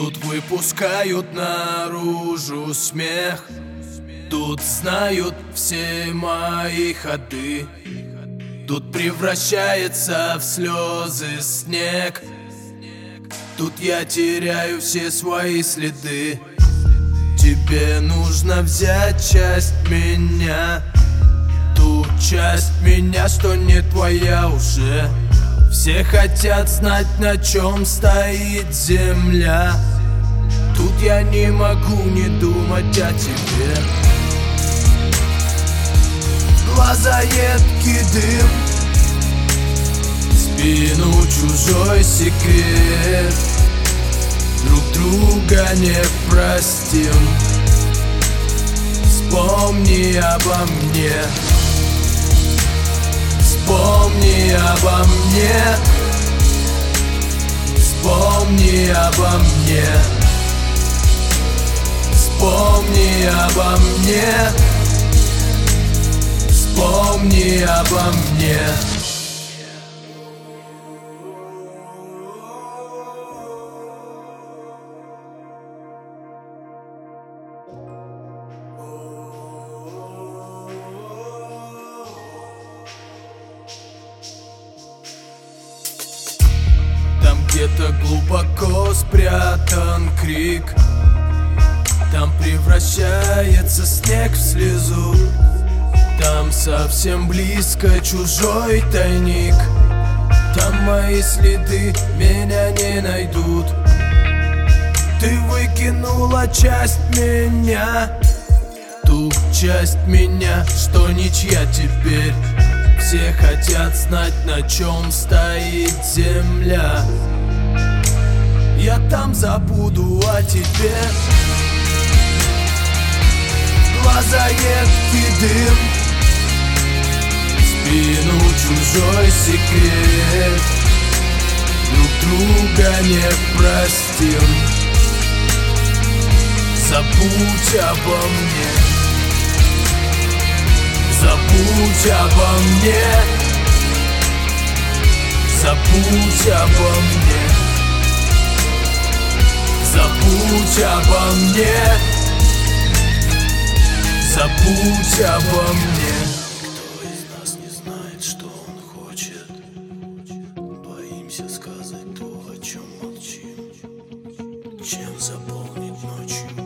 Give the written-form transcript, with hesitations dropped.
Тут выпускают наружу смех, тут знают все мои ходы. Тут превращается в слезы снег, тут я теряю все свои следы. Тебе нужно взять часть меня, ту часть меня, что не твоя уже. Все хотят знать, на чем стоит земля. Тут я не могу не думать о тебе. Глаза едкий дым, в спину чужой секрет. Друг друга не простим. Вспомни обо мне, вспомни обо мне, вспомни обо мне, вспомни обо мне, вспомни обо мне. Где-то глубоко спрятан крик, там превращается снег в слезу. Там совсем близко чужой тайник, там мои следы меня не найдут. Ты выкинула часть меня, ту часть меня, что ничья теперь. Все хотят знать, на чем стоит земля. Я там забуду о тебе. Глаза едкий дым, в спину чужой секрет. Друг друга не простим. Забудь обо мне, забудь обо мне, забудь обо мне, забудь обо мне, забудь обо мне. Кто из нас не знает, что он хочет? Боимся сказать то, о чем молчим. Чем заполнить ночью?